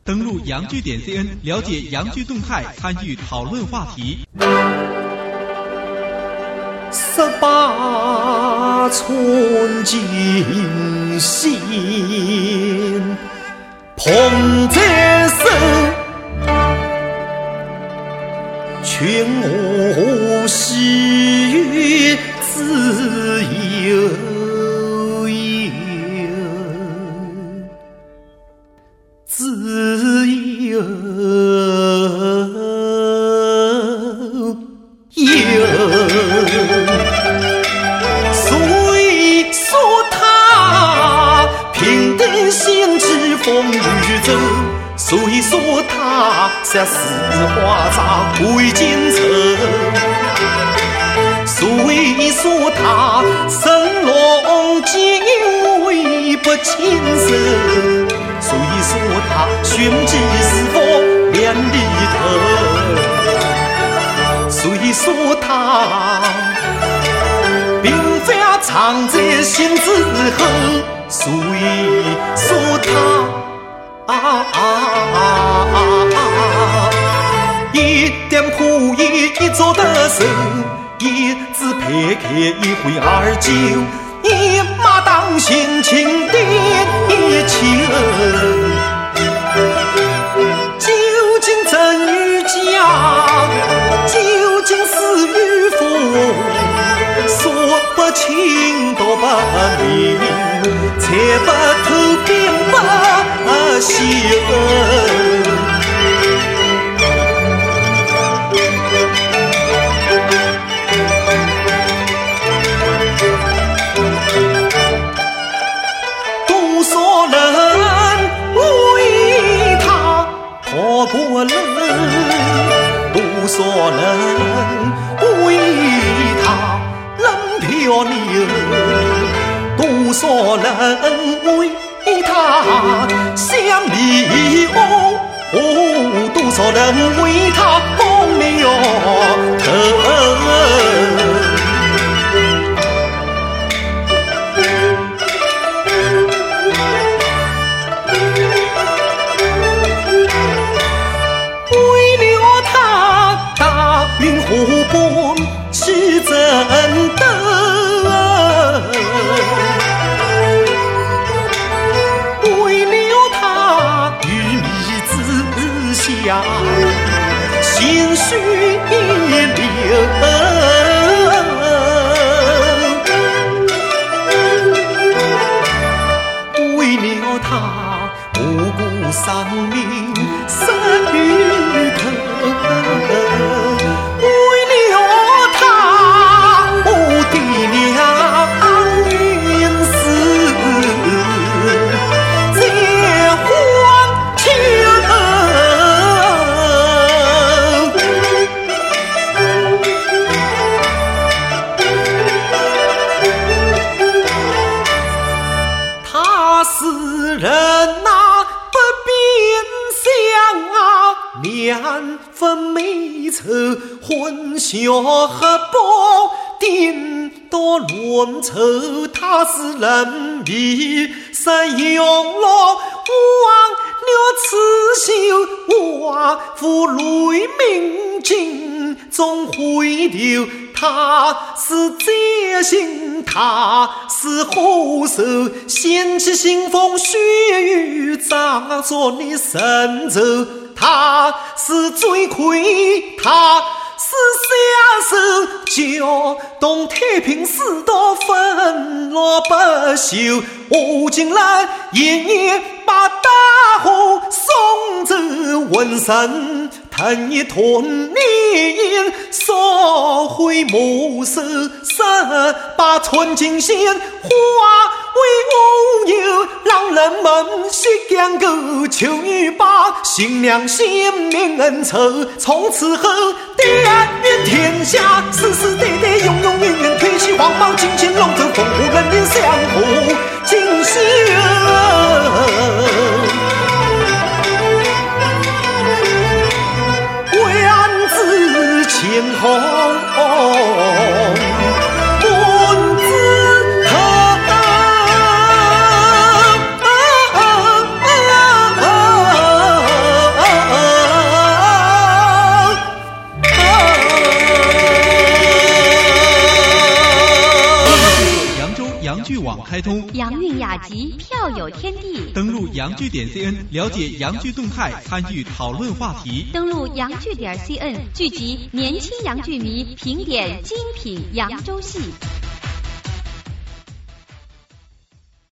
登录洋剧点 CN 了解洋剧动态，参与讨论话题。 18寸金线捧在手，劝我喜悦自由游，自由游。虽说他平等心之风雨走，虽说他像似花扎归金愁，虽说他神龙见为不亲手，虽说他寻机是佛两里头，虽说他并非藏在心之后，虽说他一点铺一做的手，一字撇开一挥而就，一马当先情定一秋，究竟真与假，究竟是与否，说不清道不明，猜不透并不休。多少人为他破过冷，多少人为他冷漂流，多少人为他相离哦，多少人为他风流头。云湖泊是真的，为了他与你之下心绪流，为了他无辜丧命生于头，两分美丑混淆合薄，颠倒乱凑，他是人迷神用了忘了刺绣，画符雷鸣尽总回头，他是灾星，他是祸首，掀起腥风血雨，掌着你神州，他是罪魁，他是杀手，搅动太平世道纷乱不休，我竟然夜夜把大火送走瘟神，腾一团念烧毁魔手，18寸金线化为乌有，让人们血干沟，求你把新娘性命恩仇，从此后但愿天下世世代代永永远远推起黄毛金钱龙舟，烽火人人相互敬修，为安子千红剧网开通， 洋韵雅集，票有天地。 登录洋剧.cn， 了解洋剧动态，参与讨论话题。 登录洋剧.cn， 聚集年轻洋剧迷，评点精品扬州戏。